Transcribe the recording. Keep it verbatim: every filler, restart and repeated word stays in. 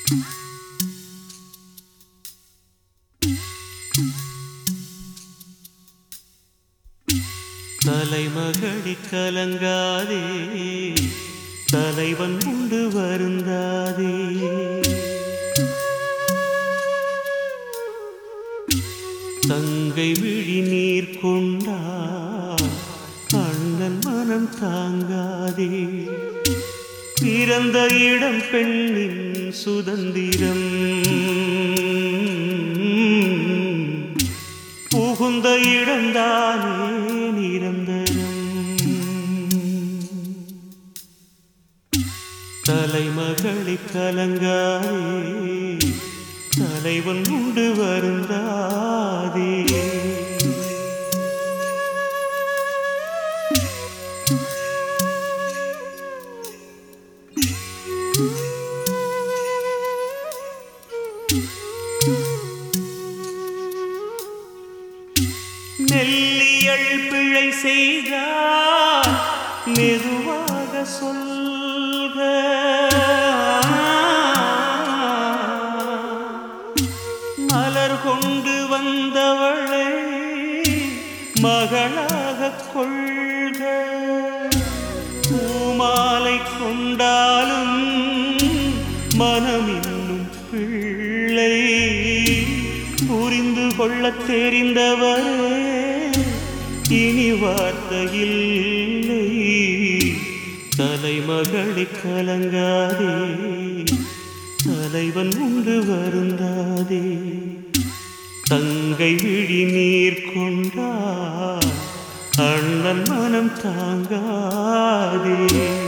தலைமகளி கலங்காதே, தலைவன் உண்டு வருந்தாதே. தங்கை விழி நீர் கொண்டார் அண்ணன் மனம் தாங்காதே. பிறந்த இடம் பெண்ணின் சுதந்திரம், புகுந்த இடம்தானே நிரந்தரம். தலைமகளி கலங்காதே, தலைவன் உண்டு வருந்தாதே. நெல்லியல் பிழை செய்தார் மெதுவாக சொல்க. மலர் கொண்டு வந்தவளை மகளாக கொள்க. பூமாலை கொண்டாலும் மனம் இன்னும் பிள்ளை. புரிந்து கொள்ளத் தெரிந்தவரே இனி வார்த்தையில்லை. தலைமகளி கலங்காதே, தலைவன் உண்டு வருந்தாதே. தங்கை விழி நீர் கொண்டார் அண்ணன் மனம் தாங்காதே.